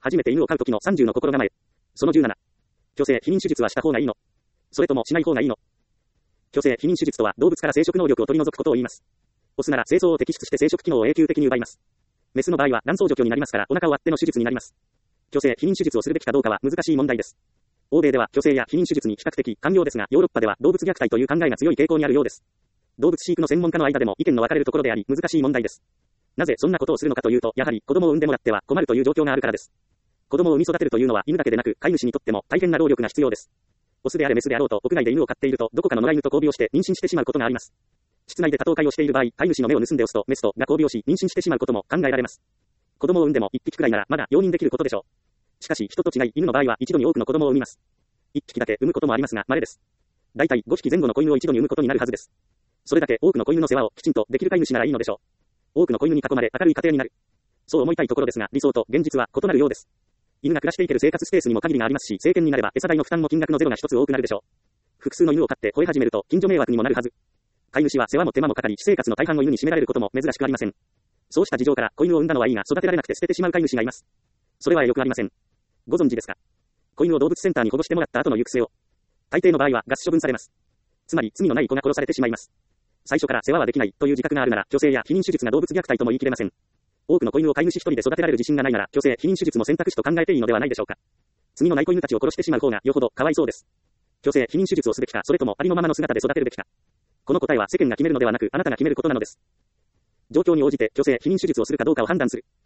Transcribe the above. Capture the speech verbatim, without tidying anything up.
初めて犬を飼う時のさんじゅうの心構え。そのじゅうなな。去勢避妊手術はした方がいいの？それともしない方がいいの？去勢避妊手術とは動物から生殖能力を取り除くことを言います。オスなら精巣を摘出して生殖機能を永久的に奪います。メスの場合は卵巣除去になりますからお腹を割っての手術になります。去勢避妊手術をするべきかどうかは難しい問題です。欧米では去勢や避妊手術に比較的寛容ですが、ヨーロッパでは動物虐待という考えが強い傾向にあるようです。動物飼育の専門家の間でも意見の分かれるところであり難しい問題です。なぜそんなことをするのかというと、やはり子供を産んでもらっては困るという状況があるからです。子供を産み育てるというのは犬だけでなく飼い主にとっても大変な労力が必要です。オスであれメスであろうと屋内で犬を飼っているとどこかの野良犬と交尾をして妊娠してしまうことがあります。室内で多頭飼いをしている場合、飼い主の目を盗んでオスとメスとが交尾をし妊娠してしまうことも考えられます。子供を産んでも一匹くらいならまだ容認できることでしょう。しかし人と違い犬の場合は一度に多くの子供を産みます。一匹だけ産むこともありますが稀です。だいたいごひきぜん後の子犬を一度に産むことになるはずです。それだけ多くの子犬の世話をきちんとできる飼い主ならいいのでしょう。多くの子犬に囲まれ明るい家庭になる。そう思いたいところですが、理想と現実は異なるようです。犬が暮らしていける生活スペースにも限りがありますし、成犬になれば餌代の負担も金額のゼロが一つ多くなるでしょう。複数の犬を飼って吠え始めると近所迷惑にもなるはず。飼い主は世話も手間もかかり、私生活の大半を犬に占められることも珍しくありません。そうした事情から子犬を産んだのはいいが育てられなくて捨ててしまう飼い主がいます。それはよくありません。ご存知ですか？子犬を動物センターに保護してもらった後の行く末を、大抵の場合は餓死処分されます。つまり罪のない子が殺されてしまいます。最初から世話はできないという自覚があるなら、去勢や避妊手術が動物虐待とも言い切れません。多くの子犬を飼い主一人で育てられる自信がないなら、去勢避妊手術も選択肢と考えていいのではないでしょうか。罪のない子犬たちを殺してしまう方がよほどかわいそうです。去勢避妊手術をすべきか、それともありのままの姿で育てるべきか。この答えは世間が決めるのではなく、あなたが決めることなのです。状況に応じて去勢避妊手術をするかどうかを判断する。